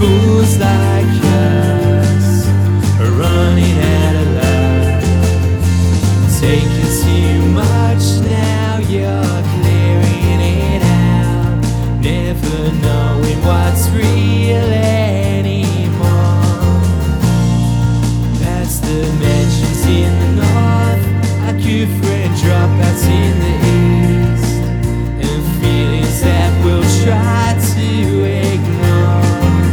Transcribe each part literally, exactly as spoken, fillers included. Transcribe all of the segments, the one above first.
Fools like us are running out of love. Taking too much now, you're clearing it out. Never knowing what's real anymore. That's the mentions in the north, our good friend dropouts in the east, and feelings that we'll try to ignore.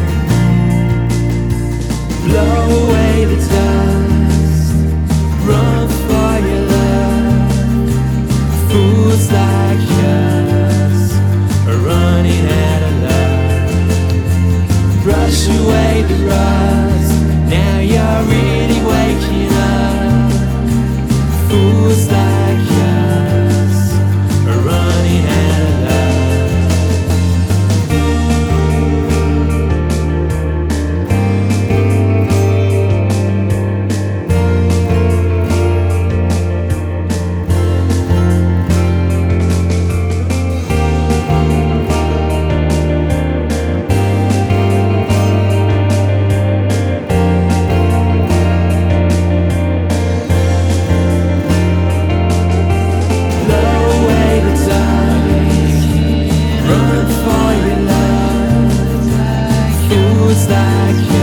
Blow away the dust, run for your love. Fools like us are running out of love. Brush away the rust, now you're really waking up. Fools like us are running out of love. Run for your love. Fools like you